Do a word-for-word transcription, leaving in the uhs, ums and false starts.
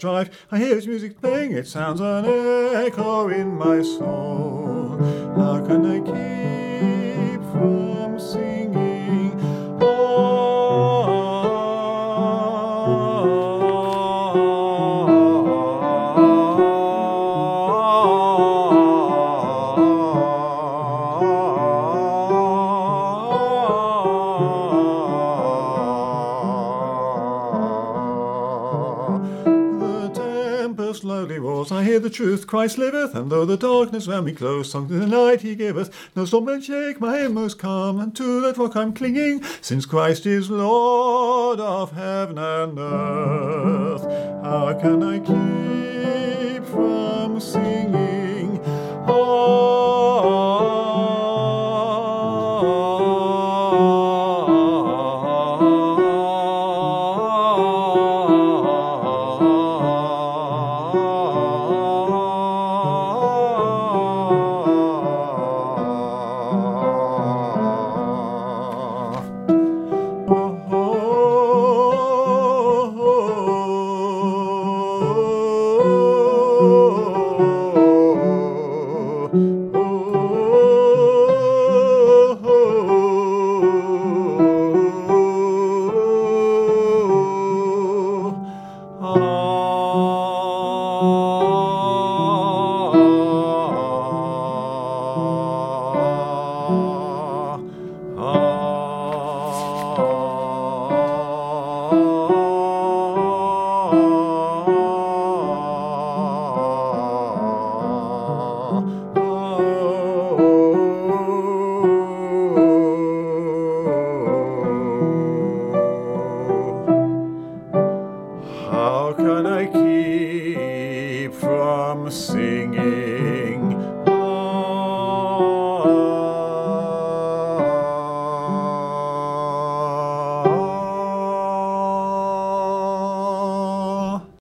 strife. I hear his music playing, it sounds an echo in my soul. How can I keep from singing? Slowly roars, I hear the truth, Christ liveth, and though the darkness round me close, song to the night he giveth, no storm can shake my inmost calm, and to that rock I'm clinging, since Christ is Lord of heaven and earth. How can I keep from singing?